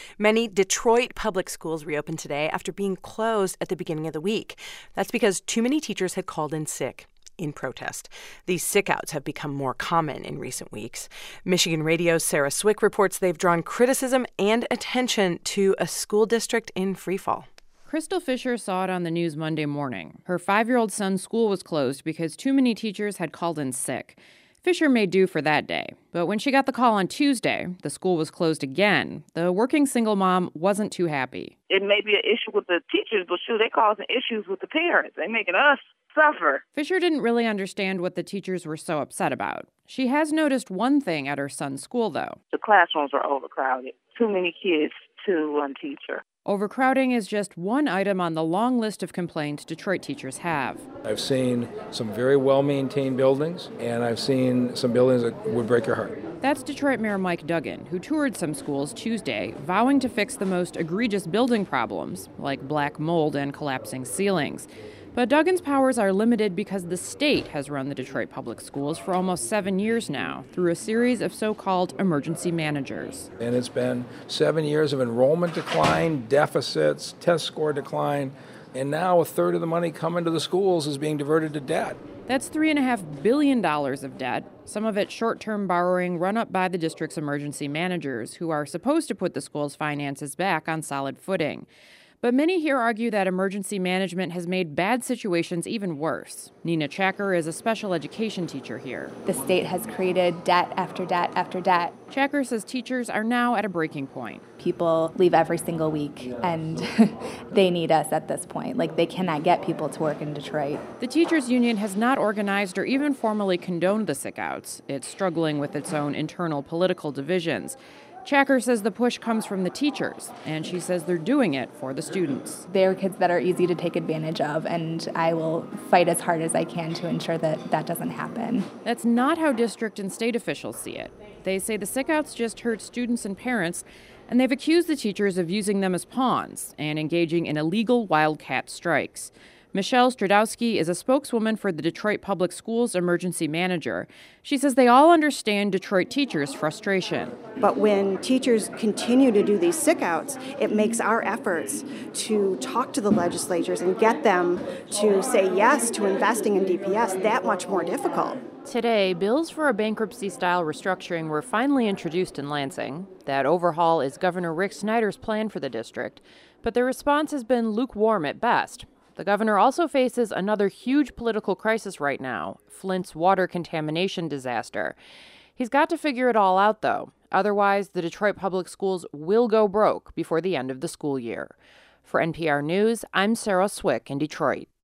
Many Detroit public schools reopened today after being closed at the beginning of the week. That's because too many teachers had called in sick in protest. These sick-outs have become more common in recent weeks. Michigan Radio's Sarah Swick reports they've drawn criticism and attention to a school district in freefall. Crystal Fisher saw it on the news Monday morning. Her 5-year-old son's school was closed because too many teachers had called in sick. Fisher made do for that day. But when she got the call on Tuesday, the school was closed again. The working single mom wasn't too happy. It may be an issue with the teachers, but shoot, they causing issues with the parents. They making us suffer. Fisher didn't really understand what the teachers were so upset about. She has noticed one thing at her son's school, though. The classrooms are overcrowded. Too many kids to one teacher. Overcrowding is just one item on the long list of complaints Detroit teachers have. I've seen some very well-maintained buildings, and I've seen some buildings that would break your heart. That's Detroit Mayor Mike Duggan, who toured some schools Tuesday, vowing to fix the most egregious building problems, like black mold and collapsing ceilings. But Duggan's powers are limited because the state has run the Detroit public schools for almost 7 years now through a series of so-called emergency managers. And it's been 7 years of enrollment decline, deficits, test score decline, and now a third of the money coming to the schools is being diverted to debt. That's $3.5 billion of debt, some of it short-term borrowing run up by the district's emergency managers, who are supposed to put the school's finances back on solid footing. But many here argue that emergency management has made bad situations even worse. Nina Chacker is a special education teacher here. The state has created debt after debt after debt. Chacker says teachers are now at a breaking point. People leave every single week, and they need us at this point. Like, they cannot get people to work in Detroit. The teachers union has not organized or even formally condoned the sick-outs. It's struggling with its own internal political divisions. Chacker says the push comes from the teachers, and she says they're doing it for the students. They're kids that are easy to take advantage of, and I will fight as hard as I can to ensure that that doesn't happen. That's not how district and state officials see it. They say the sick-outs just hurt students and parents, and they've accused the teachers of using them as pawns and engaging in illegal wildcat strikes. Michelle Stradowski is a spokeswoman for the Detroit Public Schools emergency manager. She says they all understand Detroit teachers' frustration. But when teachers continue to do these sick-outs, it makes our efforts to talk to the legislatures and get them to say yes to investing in DPS that much more difficult. Today, bills for a bankruptcy-style restructuring were finally introduced in Lansing. That overhaul is Governor Rick Snyder's plan for the district, but the response has been lukewarm at best. The governor also faces another huge political crisis right now, Flint's water contamination disaster. He's got to figure it all out, though. Otherwise, the Detroit Public Schools will go broke before the end of the school year. For NPR News, I'm Sarah Swick in Detroit.